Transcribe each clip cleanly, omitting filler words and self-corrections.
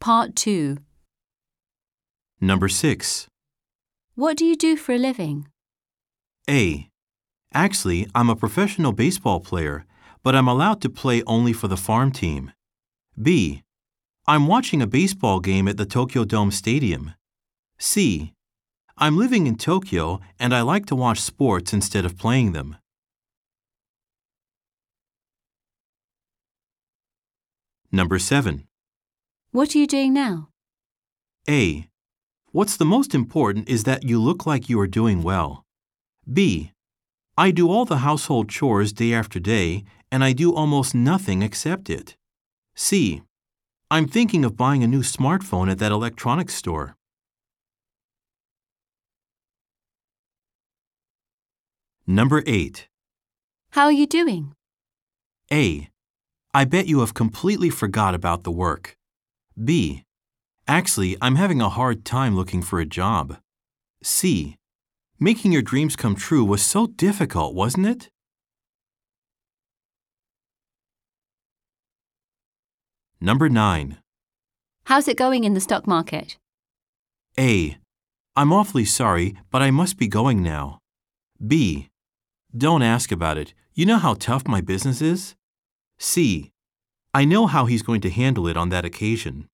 Part 2. Number 6. What do you do for a living? A. Actually, I'm a professional baseball player, but I'm allowed to play only for the farm team. B. I'm watching a baseball game at the Tokyo Dome Stadium. C. I'm living in Tokyo and I like to watch sports instead of playing them. Number 7. What are you doing now? A. What's the most important is that you look like you are doing well. B. I do all the household chores day after day, and I do almost nothing except it. C. I'm thinking of buying a new smartphone at that electronics store. Number 8. How are you doing? A. I bet you have completely forgot about the work. B. Actually, I'm having a hard time looking for a job. C. Making your dreams come true was so difficult, wasn't it? Number 9. How's it going in the stock market? A. I'm awfully sorry, but I must be going now. B. Don't ask about it. You know how tough my business is? C. I know how he's going to handle it on that occasion.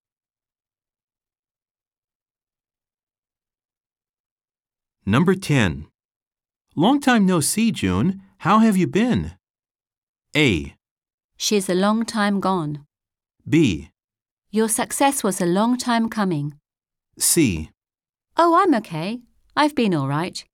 Number 10. Long time no see, June. How have you been? A. She's a long time gone. B. Your success was a long time coming. C. Oh, I'm okay. I've been all right.